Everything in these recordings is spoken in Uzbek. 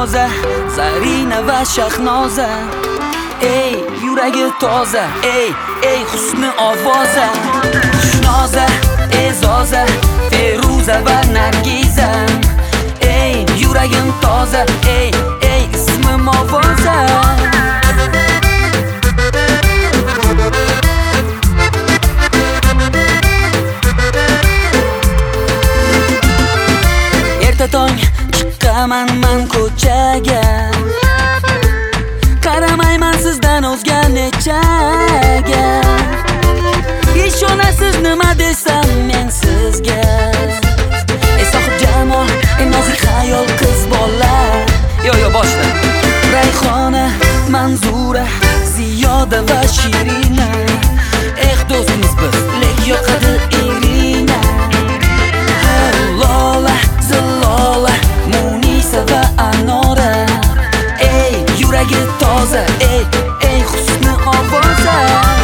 Gulnoza, Zarina va Shahnoza. Ey yuragi toza, ey husni ovoza. Xushnoza, Ezoza, Feruza va Nargiza. Ey yuragim toza, ey ismim ovoza. Erta tong chiqaman men ko'chaga, qaramayman sizdan o'zga nechaga. Ishonasiz nima desam men sizga. Sohib jamol, nozik xayol qiz bola. Yo boshla. Rayhona, Manzura, Ziyoda va Shirina. Do'stimiz biz, lek yoqadi Irina. Lola, Zilola, Munisa va Anora. Ey yuragi toza, ey husni ovoza.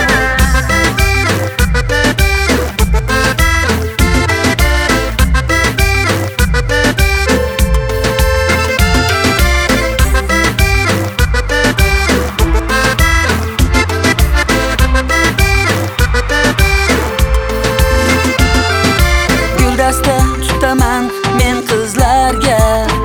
Tutaman men qizlarga,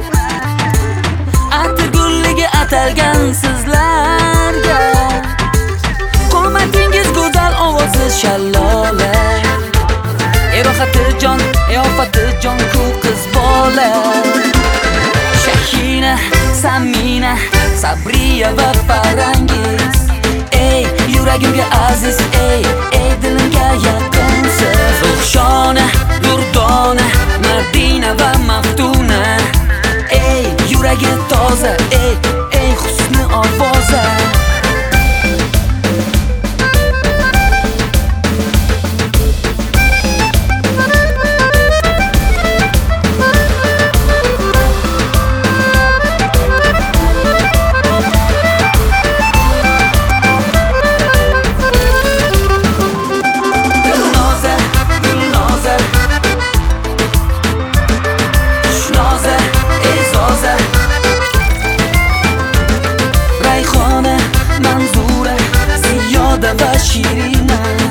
atirgulliga atalgan sizlarga. Qomatingiz go'zal, ovozingiz shallola. Rohati jon, ofati jon ku qiz bola. Shahina, Samina, Sabriya va Farangiz. Ey yuragimga aziz, ey dilimga yaqinsiz. Ruhshona, Durdona, Madina va Maftuna. Ey yuragi toza, ey husni ovoza. Manzura, Ziyoda va Shirina.